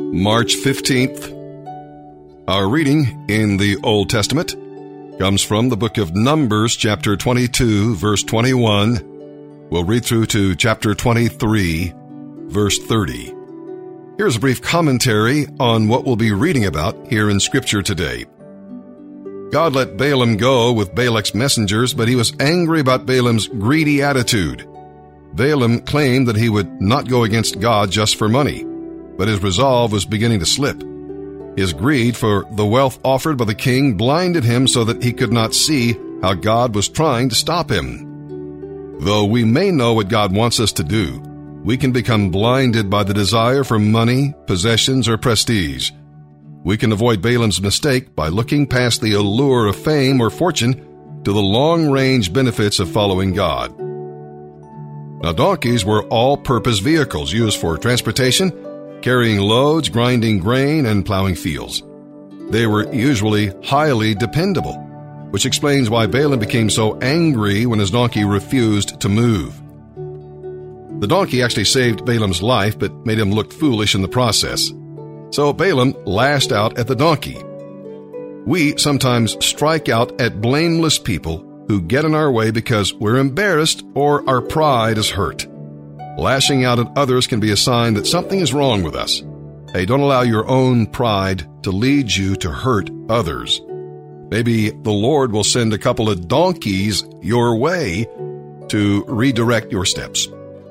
March 15th. Our reading in the Old Testament comes from the book of Numbers, chapter 22, verse 21. We'll read through to chapter 23, verse 30. Here's a brief commentary on what we'll be reading about here in Scripture today. God let Balaam go with Balak's messengers, but he was angry about Balaam's greedy attitude. Balaam claimed that he would not go against God just for money, but his resolve was beginning to slip. His greed for the wealth offered by the king blinded him so that he could not see how God was trying to stop him. Though we may know what God wants us to do, we can become blinded by the desire for money, possessions, or prestige. We can avoid Balaam's mistake by looking past the allure of fame or fortune to the long-range benefits of following God. Now, donkeys were all-purpose vehicles used for transportation, carrying loads, grinding grain, and plowing fields. They were usually highly dependable, which explains why Balaam became so angry when his donkey refused to move. The donkey actually saved Balaam's life, but made him look foolish in the process. So Balaam lashed out at the donkey. We sometimes strike out at blameless people who get in our way because we're embarrassed or our pride is hurt. Lashing out at others can be a sign that something is wrong with us. Hey, don't allow your own pride to lead you to hurt others. Maybe the Lord will send a couple of donkeys your way to redirect your steps.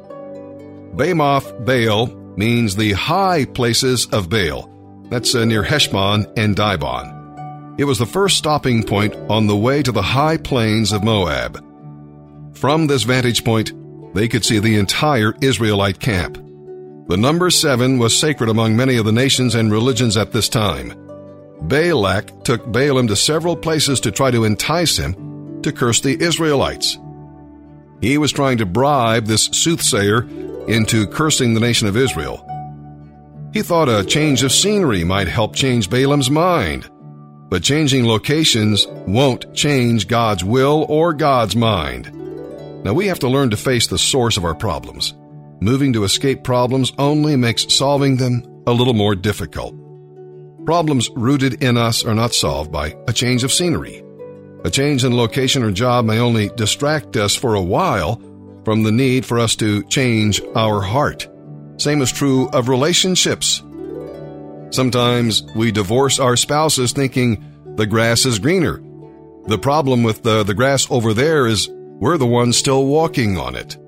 Bamoth Baal means the high places of Baal. That's near Heshbon and Dibon. It was the first stopping point on the way to the high plains of Moab. From this vantage point, they could see the entire Israelite camp. The number 7 was sacred among many of the nations and religions at this time. Balak took Balaam to several places to try to entice him to curse the Israelites. He was trying to bribe this soothsayer into cursing the nation of Israel. He thought a change of scenery might help change Balaam's mind, but changing locations won't change God's will or God's mind. Now, we have to learn to face the source of our problems. Moving to escape problems only makes solving them a little more difficult. Problems rooted in us are not solved by a change of scenery. A change in location or job may only distract us for a while from the need for us to change our heart. Same is true of relationships. Sometimes we divorce our spouses thinking the grass is greener. The problem with the grass over there is we're the ones still walking on it.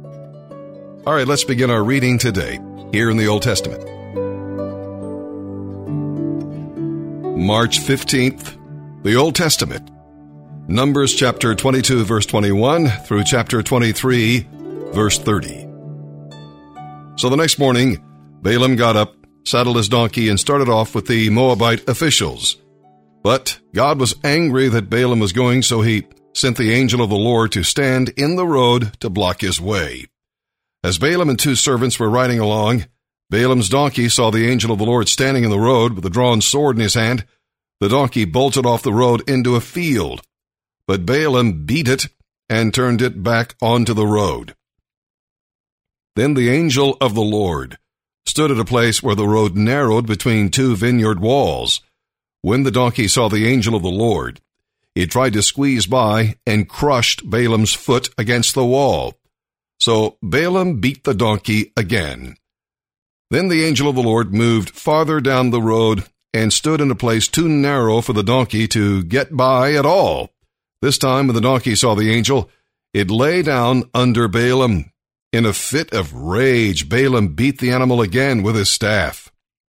All right, let's begin our reading today, here in the Old Testament. March 15th, the Old Testament. Numbers chapter 22, verse 21 through chapter 23, verse 30. So the next morning, Balaam got up, saddled his donkey, and started off with the Moabite officials. But God was angry that Balaam was going, so he sent the angel of the Lord to stand in the road to block his way. As Balaam and 2 servants were riding along, Balaam's donkey saw the angel of the Lord standing in the road with a drawn sword in his hand. The donkey bolted off the road into a field, but Balaam beat it and turned it back onto the road. Then the angel of the Lord stood at a place where the road narrowed between 2 vineyard walls. When the donkey saw the angel of the Lord, it tried to squeeze by and crushed Balaam's foot against the wall. So Balaam beat the donkey again. Then the angel of the Lord moved farther down the road and stood in a place too narrow for the donkey to get by at all. This time when the donkey saw the angel, it lay down under Balaam. In a fit of rage, Balaam beat the animal again with his staff.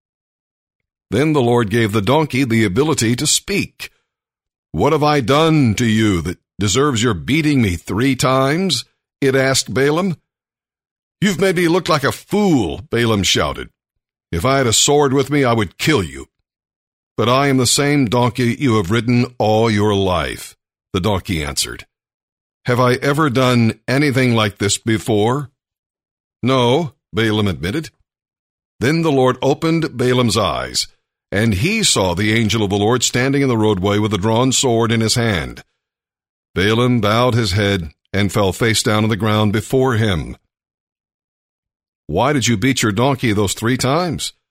Then the Lord gave the donkey the ability to speak. "What have I done to you that deserves your beating me 3 times?" it asked Balaam. "You've made me look like a fool," Balaam shouted. "If I had a sword with me, I would kill you. But I am the same donkey you have ridden all your life," the donkey answered. "Have I ever done anything like this before?" "No," Balaam admitted. Then the Lord opened Balaam's eyes, and he saw the angel of the Lord standing in the roadway with a drawn sword in his hand. Balaam bowed his head and fell face down on the ground before him. "Why did you beat your donkey those 3 times?"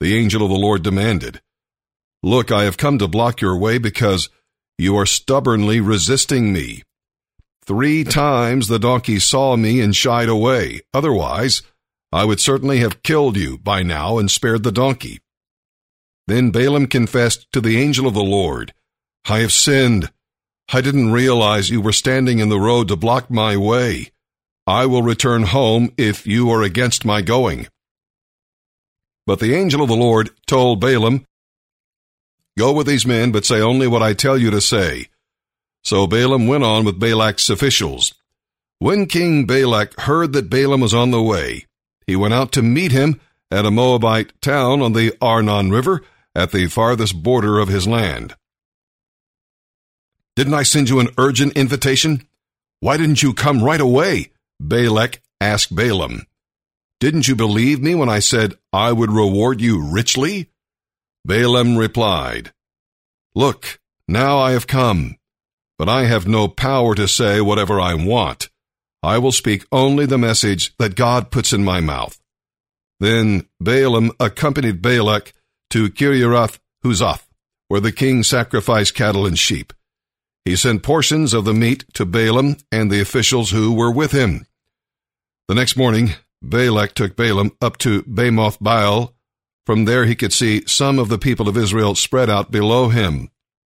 The angel of the Lord demanded, "Look, I have come to block your way because you are stubbornly resisting me. 3 times the donkey saw me and shied away. Otherwise, I would certainly have killed you by now and spared the donkey." Then Balaam confessed to the angel of the Lord, "I have sinned. I didn't realize you were standing in the road to block my way. I will return home if you are against my going." But the angel of the Lord told Balaam, "Go with these men, but say only what I tell you to say." So Balaam went on with Balak's officials. When King Balak heard that Balaam was on the way, he went out to meet him at a Moabite town on the Arnon River at the farthest border of his land. "Didn't I send you an urgent invitation? Why didn't you come right away?" Balak asked Balaam. "Didn't you believe me when I said I would reward you richly?" Balaam replied, "Look, now I have come, but I have no power to say whatever I want. I will speak only the message that God puts in my mouth." Then Balaam accompanied Balak to Kiriath-Huzoth, where the king sacrificed cattle and sheep. He sent portions of the meat to Balaam and the officials who were with him. The next morning, Balak took Balaam up to Bamoth Baal. From there he could see some of the people of Israel spread out below him.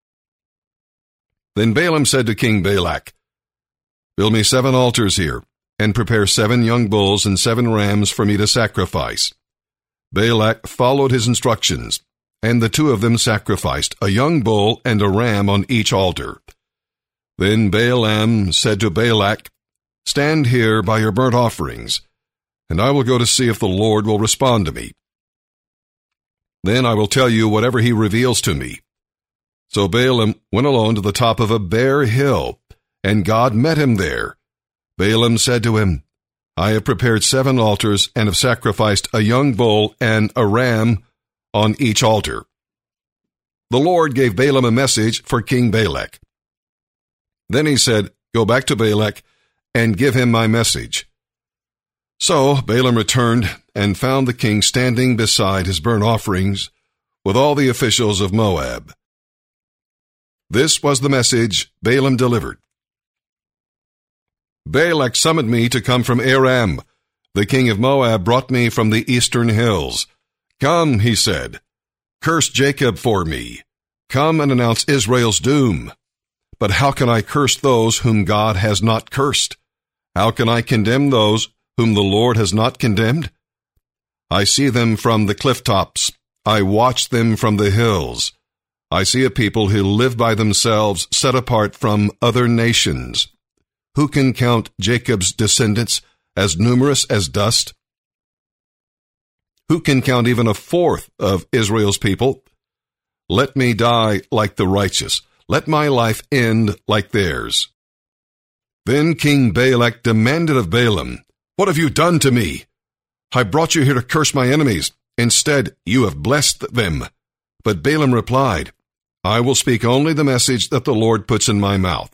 Then Balaam said to King Balak, "Build me 7 altars here, and prepare 7 young bulls and 7 rams for me to sacrifice." Balak followed his instructions, and the 2 of them sacrificed a young bull and a ram on each altar. Then Balaam said to Balak, "Stand here by your burnt offerings, and I will go to see if the Lord will respond to me. Then I will tell you whatever he reveals to me." So Balaam went alone to the top of a bare hill, and God met him there. Balaam said to him, "I have prepared 7 altars and have sacrificed a young bull and a ram on each altar." The Lord gave Balaam a message for King Balak. Then he said, "Go back to Balak and give him my message." So Balaam returned and found the king standing beside his burnt offerings with all the officials of Moab. This was the message Balaam delivered. "Balak summoned me to come from Aram. The king of Moab brought me from the eastern hills. 'Come,' he said, 'curse Jacob for me. Come and announce Israel's doom.' But how can I curse those whom God has not cursed? How can I condemn those whom the Lord has not condemned? I see them from the cliff tops. I watch them from the hills. I see a people who live by themselves, set apart from other nations. Who can count Jacob's descendants as numerous as dust? Who can count even 1/4 of Israel's people? Let me die like the righteous. Let my life end like theirs." Then King Balak demanded of Balaam, "What have you done to me? I brought you here to curse my enemies. Instead, you have blessed them." But Balaam replied, "I will speak only the message that the Lord puts in my mouth."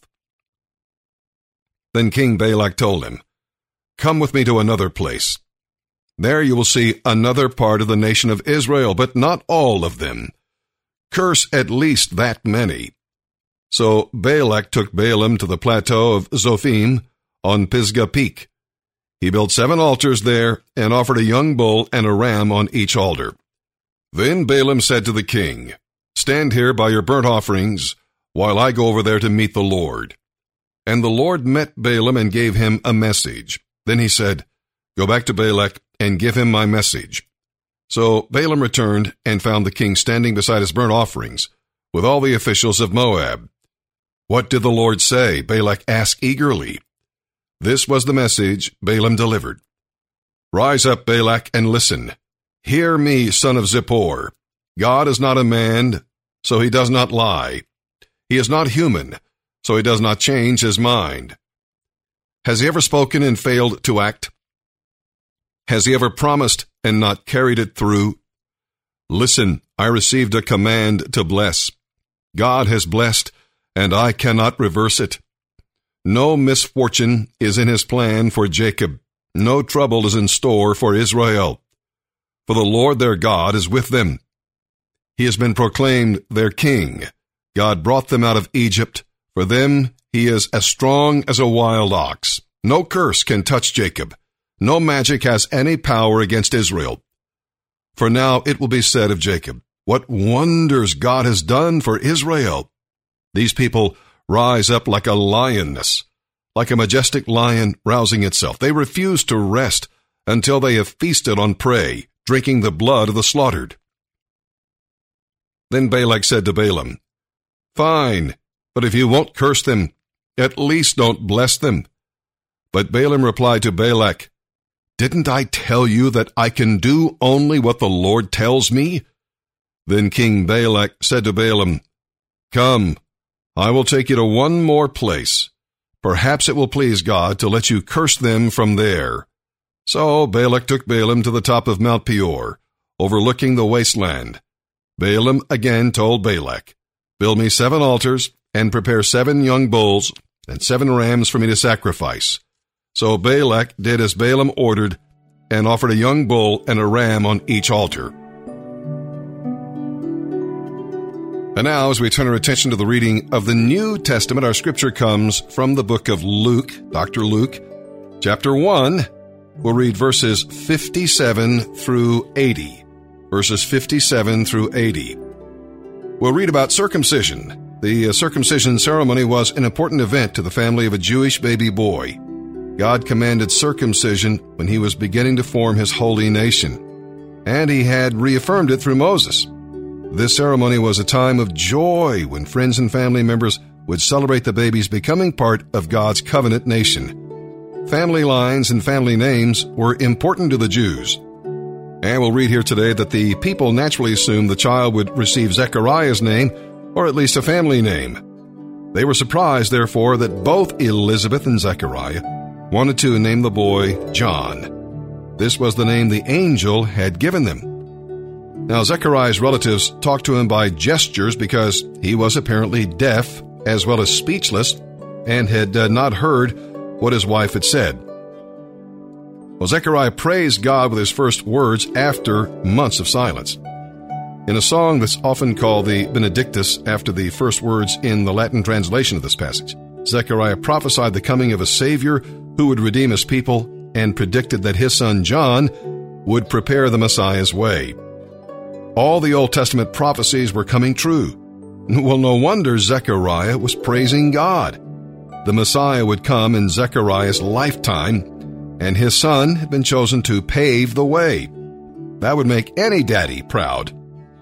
Then King Balak told him, "Come with me to another place. There you will see another part of the nation of Israel, but not all of them. Curse at least that many." So Balak took Balaam to the plateau of Zophim on Pisgah Peak. He built 7 altars there and offered a young bull and a ram on each altar. Then Balaam said to the king, "Stand here by your burnt offerings while I go over there to meet the Lord." And the Lord met Balaam and gave him a message. Then he said, "Go back to Balak and give him my message." So Balaam returned and found the king standing beside his burnt offerings with all the officials of Moab. "What did the Lord say?" Balak asked eagerly. This was the message Balaam delivered. "Rise up, Balak, and listen. Hear me, son of Zippor. God is not a man, so he does not lie. He is not human, so he does not change his mind. Has he ever spoken and failed to act? Has he ever promised and not carried it through? Listen, I received a command to bless. God has blessed, and I cannot reverse it. No misfortune is in his plan for Jacob. No trouble is in store for Israel. for the Lord their God is with them. He has been proclaimed their king. God brought them out of Egypt. For them he is as strong as a wild ox. No curse can touch Jacob. No magic has any power against Israel. For now it will be said of Jacob, what wonders God has done for Israel. These people rise up like a lioness, like a majestic lion rousing itself. They refuse to rest until they have feasted on prey, drinking the blood of the slaughtered. Then Balak said to Balaam, Fine, but if you won't curse them, at least don't bless them. But Balaam replied to Balak, Didn't I tell you that I can do only what the Lord tells me? Then King Balak said to Balaam, Come, I will take you to one more place. Perhaps it will please God to let you curse them from there. So Balak took Balaam to the top of Mount Peor, overlooking the wasteland. Balaam again told Balak, Build me 7 altars, and prepare 7 young bulls and 7 rams for me to sacrifice. So Balak did as Balaam ordered, and offered a young bull and a ram on each altar. And now, as we turn our attention to the reading of the New Testament, our scripture comes from the book of Luke, Dr. Luke, chapter 1. We'll read verses 57 through 80. Verses 57 through 80. We'll read about circumcision. The circumcision ceremony was an important event to the family of a Jewish baby boy. God commanded circumcision when he was beginning to form his holy nation, and he had reaffirmed it through Moses. This ceremony was a time of joy when friends and family members would celebrate the baby's becoming part of God's covenant nation. Family lines and family names were important to the Jews. And we'll read here today that the people naturally assumed the child would receive Zechariah's name, or at least a family name. They were surprised, therefore, that both Elizabeth and Zechariah wanted to name the boy John. This was the name the angel had given them. Now, Zechariah's relatives talked to him by gestures because he was apparently deaf as well as speechless and had not heard what his wife had said. Well, Zechariah praised God with his first words after months of silence. In a song that's often called the Benedictus after the first words in the Latin translation of this passage, Zechariah prophesied the coming of a Savior who would redeem his people and predicted that his son John would prepare the Messiah's way. All the Old Testament prophecies were coming true. Well, no wonder Zechariah was praising God. The Messiah would come in Zechariah's lifetime, and his son had been chosen to pave the way. That would make any daddy proud.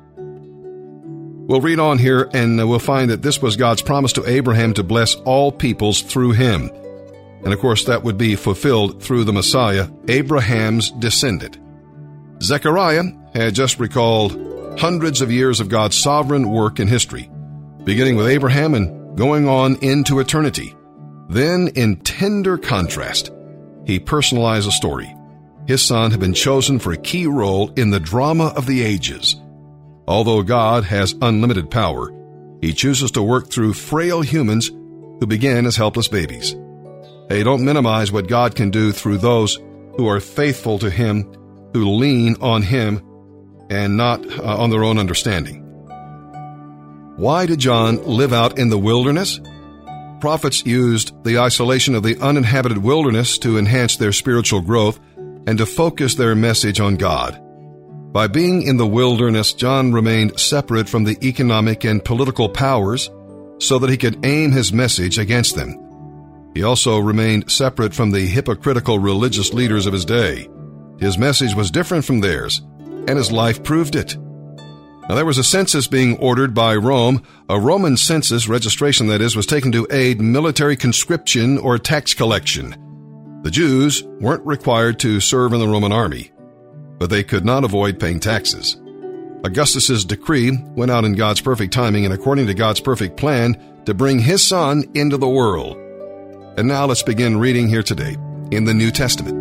We'll read on here, and we'll find that this was God's promise to Abraham to bless all peoples through him. And of course, that would be fulfilled through the Messiah, Abraham's descendant. Zechariah had just recalled hundreds of years of God's sovereign work in history, beginning with Abraham and going on into eternity. Then, in tender contrast, he personalized the story. His son had been chosen for a key role in the drama of the ages. Although God has unlimited power, he chooses to work through frail humans who began as helpless babies. Hey, don't minimize what God can do through those who are faithful to him, who lean on him and not on their own understanding. Why did John live out in the wilderness? Prophets used the isolation of the uninhabited wilderness to enhance their spiritual growth and to focus their message on God. By being in the wilderness, John remained separate from the economic and political powers so that he could aim his message against them. He also remained separate from the hypocritical religious leaders of his day. His message was different from theirs, and his life proved it. Now, there was a census being ordered by Rome. A Roman census registration, that is, was taken to aid military conscription or tax collection. The Jews weren't required to serve in the Roman army, but they could not avoid paying taxes. Augustus's decree went out in God's perfect timing and according to God's perfect plan to bring his son into the world. And now let's begin reading here today in the New Testament.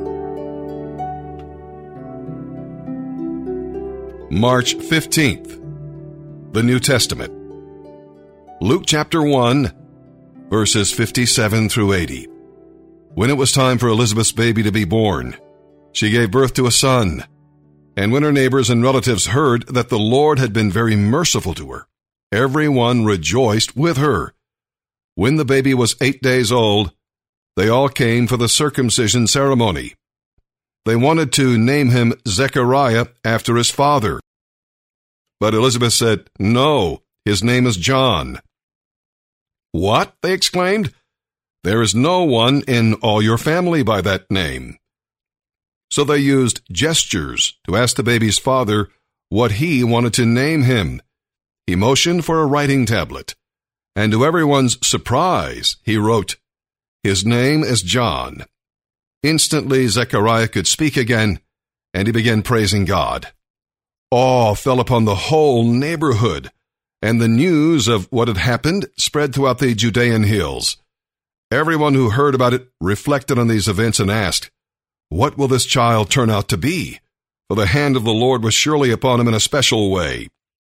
March 15th, the New Testament. Luke chapter 1, verses 57 through 80. When it was time for Elizabeth's baby to be born, she gave birth to a son. And when her neighbors and relatives heard that the Lord had been very merciful to her, everyone rejoiced with her. When the baby was 8 days old, they all came for the circumcision ceremony. They wanted to name him Zechariah after his father. But Elizabeth said, "No, his name is John." "What?" they exclaimed. "There is no one in all your family by that name." So they used gestures to ask the baby's father what he wanted to name him. He motioned for a writing tablet, and to everyone's surprise, he wrote, "His name is John." Instantly, Zechariah could speak again, and he began praising God. Awe fell upon the whole neighborhood, and the news of what had happened spread throughout the Judean hills. Everyone who heard about it reflected on these events and asked, "What will this child turn out to be? For the hand of the Lord was surely upon him in a special way."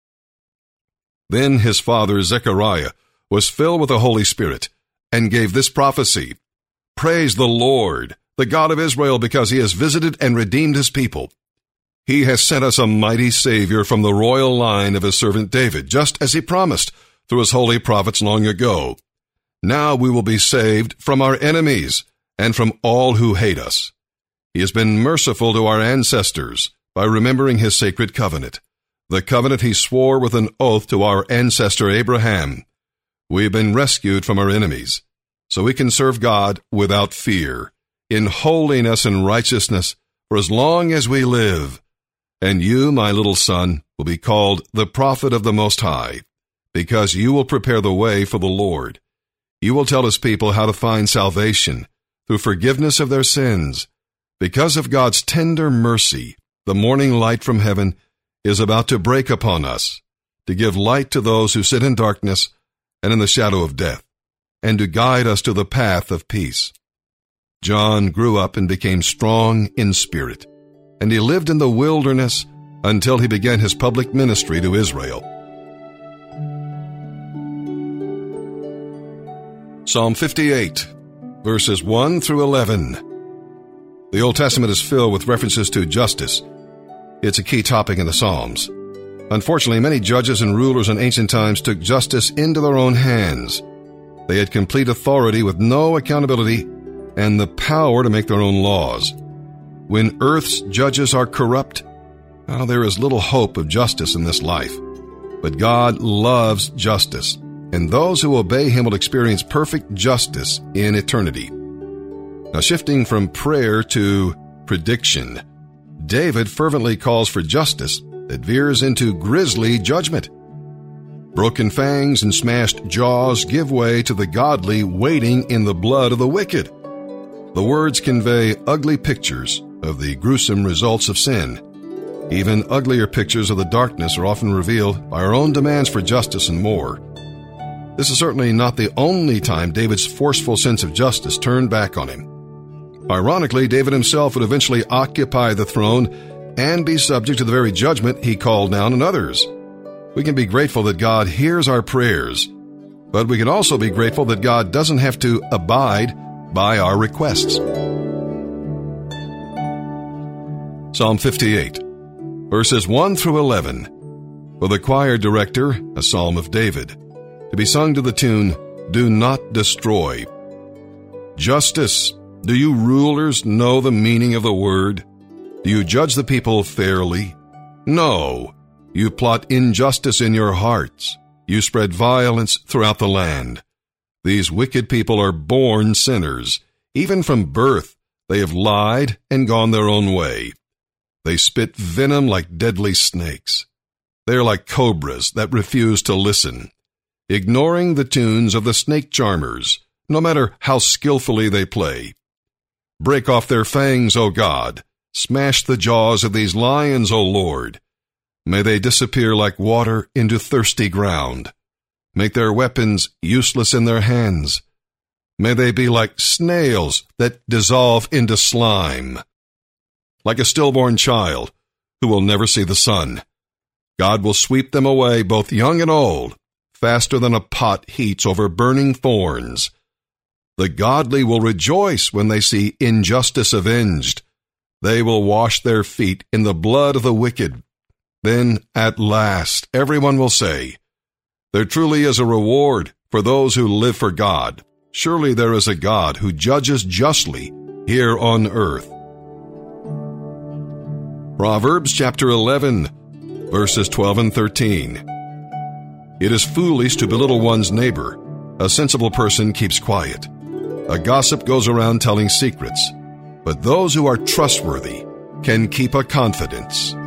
Then his father Zechariah was filled with the Holy Spirit and gave this prophecy, "Praise the Lord, the God of Israel, because he has visited and redeemed his people. He has sent us a mighty Savior from the royal line of his servant David, just as he promised through his holy prophets long ago. Now we will be saved from our enemies and from all who hate us. He has been merciful to our ancestors by remembering his sacred covenant, the covenant he swore with an oath to our ancestor Abraham. We have been rescued from our enemies, so we can serve God without fear, in holiness and righteousness, for as long as we live. And you, my little son, will be called the prophet of the Most High, because you will prepare the way for the Lord. You will tell his people how to find salvation through forgiveness of their sins. Because of God's tender mercy, the morning light from heaven is about to break upon us, to give light to those who sit in darkness and in the shadow of death, and to guide us to the path of peace." John grew up and became strong in spirit, and he lived in the wilderness until he began his public ministry to Israel. Psalm 58, verses 1 through 11. The Old Testament is filled with references to justice. It's a key topic in the Psalms. Unfortunately, many judges and rulers in ancient times took justice into their own hands. They had complete authority with no accountability and the power to make their own laws. When earth's judges are corrupt, there is little hope of justice in this life. But God loves justice, and those who obey him will experience perfect justice in eternity. Now, shifting from prayer to prediction, David fervently calls for justice that veers into grisly judgment. Broken fangs and smashed jaws give way to the godly waiting in the blood of the wicked. The words convey ugly pictures of the gruesome results of sin. Even uglier pictures of the darkness are often revealed by our own demands for justice and more. This is certainly not the only time David's forceful sense of justice turned back on him. Ironically, David himself would eventually occupy the throne and be subject to the very judgment he called down on others. We can be grateful that God hears our prayers, but we can also be grateful that God doesn't have to abide by our requests. Psalm 58, verses 1 through 11. For the choir director, a psalm of David, to be sung to the tune, "Do Not Destroy." Justice. Do you rulers know the meaning of the word? Do you judge the people fairly? No. You plot injustice in your hearts. You spread violence throughout the land. These wicked people are born sinners. Even from birth, they have lied and gone their own way. They spit venom like deadly snakes. They are like cobras that refuse to listen, ignoring the tunes of the snake charmers, no matter how skillfully they play. Break off their fangs, O God. Smash the jaws of these lions, O Lord. May they disappear like water into thirsty ground. Make their weapons useless in their hands. May they be like snails that dissolve into slime. Like a stillborn child who will never see the sun. God will sweep them away, both young and old, faster than a pot heats over burning thorns. The godly will rejoice when they see injustice avenged. They will wash their feet in the blood of the wicked. Then, at last, everyone will say, there truly is a reward for those who live for God. Surely there is a God who judges justly here on earth. Proverbs chapter 11, verses 12 and 13. It is foolish to belittle one's neighbor. A sensible person keeps quiet. A gossip goes around telling secrets, but those who are trustworthy can keep a confidence.